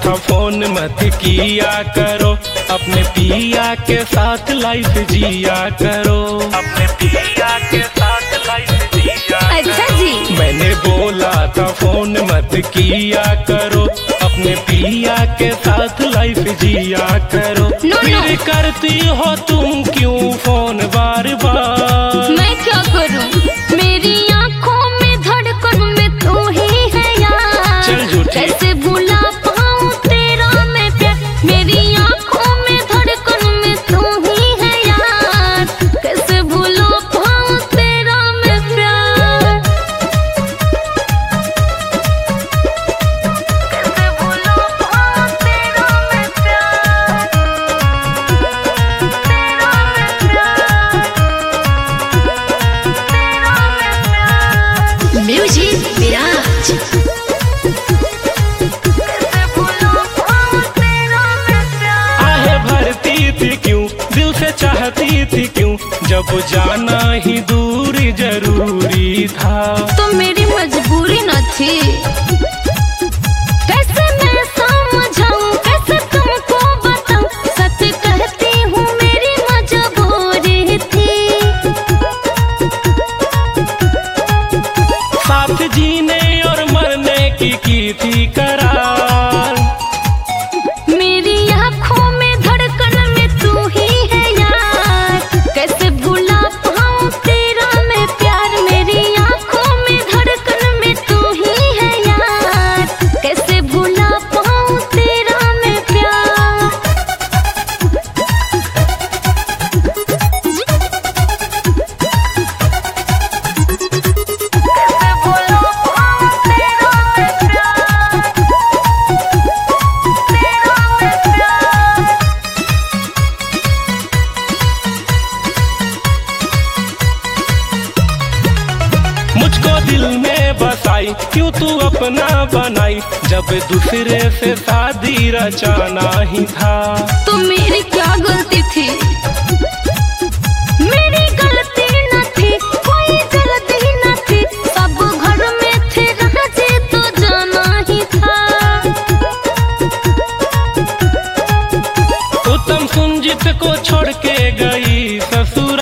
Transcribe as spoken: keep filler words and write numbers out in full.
था फोन मत किया करो, अपने पिया के साथ लाइफ जिया करो, अपने पिया के साथ लाइफ जिया अच्छा जी। मैंने बोला था फोन मत किया करो, अपने पिया के साथ लाइफ जिया करो। नो, फिर नो। करती हो तुम क्यों फोन बार बार? मैं क्या करूं, मेरी आंखों में धड़कन में तू ही है यार। चल झूठी। कैसे भुला पाऊं तेरा मैं प्यार, मेरी आंखों में धड़कन में तू ही है यार। कैसे भुला पाऊं तेरा मैं प्यार, कैसे भुला पाऊं तेरा मैं प्यार, तेरा मैं प्यार, तेरा मैं प्यार। म्यूजिक विराज। कैसे भुला पाऊं तेरा मैं प्यार। आहे भरती थी क्यों, दिल से चाहती थी क्यों, जब जाना ही दूरी जरूरी था। तो मेरी मजबूरी न थी, कैसे मैं समझाऊं, कैसे तुमको बताऊं, सच कहती हूँ मेरी मजबूरी थी। साथ जीने और मरने की की थी करार। मेरी आँखों में धड़कन में तू ही है यार। कैसे भुला पाऊं तेरा मैं प्यार, मेरी आँखों में धड़कन में तू ही है यार। कैसे भुला पाऊं तेरा मैं प्यार, कैसे भुला पाऊं तेरा मैं प्यार, तेरा मैं प्यार। मुझको दिल में बसाई क्यों तू अपना बनाई, जब दूसरे से शादी रचाना ही था। तो मेरी क्या गलती थी,